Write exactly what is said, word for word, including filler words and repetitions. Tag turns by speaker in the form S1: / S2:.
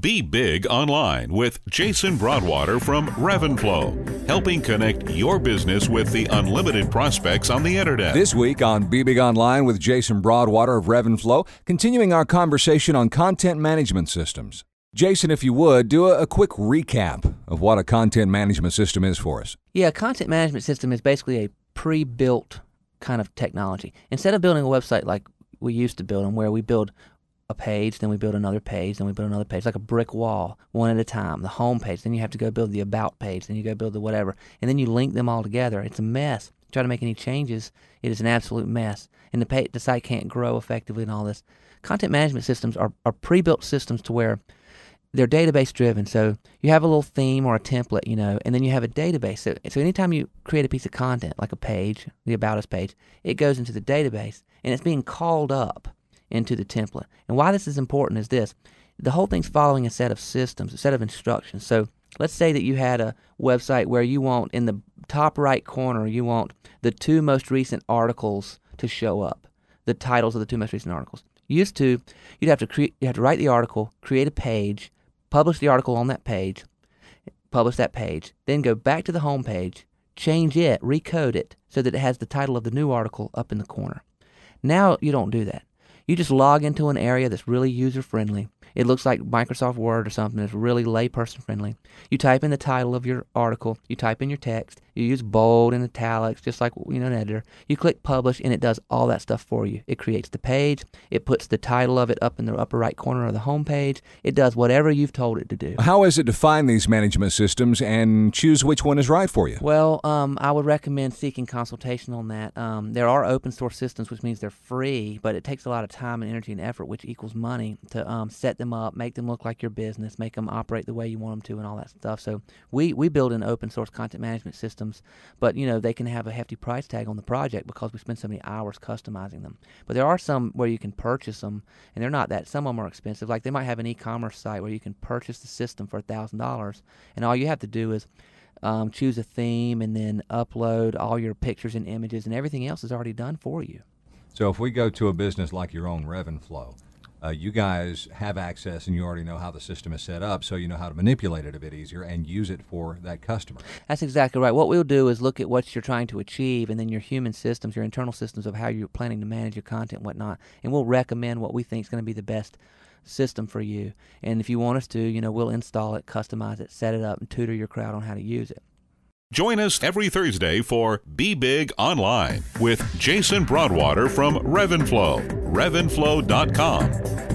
S1: Be Big Online with Jason Broadwater from Revenflow, helping connect your business with the unlimited prospects on the internet.
S2: This week on Be Big Online with Jason Broadwater of Revenflow, continuing our conversation on content management systems. Jason, if you would, do a, a quick recap of what a content management system is for us.
S3: Yeah, a content management system is basically a pre-built kind of technology. Instead of building a website like we used to build them, where we build a page, then we build another page, then we build another page, like a brick wall, one at a time, the home page, then you have to go build the about page, then you go build the whatever, and then you link them all together. It's a mess. Try to make any changes, it is an absolute mess, and the, page, the site can't grow effectively and all this. Content management systems are, are pre-built systems to where they're database driven. So you have a little theme or a template, you know, and then you have a database. So, so anytime you create a piece of content, like a page, the About Us page, it goes into the database, and it's being called up into the template. And why this is important is this. The whole thing's following a set of systems, a set of instructions. So let's say that you had a website where you want, in the top right corner, you want the two most recent articles to show up, the titles of the two most recent articles. Used to, you'd have to create, you have to write the article, create a page, publish the article on that page, publish that page, then go back to the home page, change it, recode it, so that it has the title of the new article up in the corner. Now you don't do that. You just log into an area that's really user-friendly. It looks like Microsoft Word or something that's really layperson-friendly. You type in the title of your article. You type in your text. You use bold and italics, just like, you know, an editor. You click publish, and it does all that stuff for you. It creates the page. It puts the title of it up in the upper right corner of the home page. It does whatever you've told it to do.
S2: How is it to find these management systems and choose which one is right for you?
S3: Well, um, I would recommend seeking consultation on that. Um, there are open source systems, which means they're free, but it takes a lot of time and energy and effort, which equals money, to um, set them up, make them look like your business, make them operate the way you want them to, and all that stuff. So we, we build in open source content management systems, but you know they can have a hefty price tag on the project because we spend so many hours customizing them. But there are some where you can purchase them, and they're not that. Some of them are expensive. Like they might have an e-commerce site where you can purchase the system for one thousand dollars, and all you have to do is um, choose a theme and then upload all your pictures and images, and everything else is already done for you.
S2: So if we go to a business like your own, Revenflow, uh, you guys have access and you already know how the system is set up, so you know how to manipulate it a bit easier and use it for that customer.
S3: That's exactly right. What we'll do is look at what you're trying to achieve, and then your human systems, your internal systems of how you're planning to manage your content and whatnot, and we'll recommend what we think is going to be the best system for you. And if you want us to, you know, we'll install it, customize it, set it up, and tutor your crowd on how to use it.
S1: Join us every Thursday for Be Big Online with Jason Broadwater from Revenflow, revenflow dot com.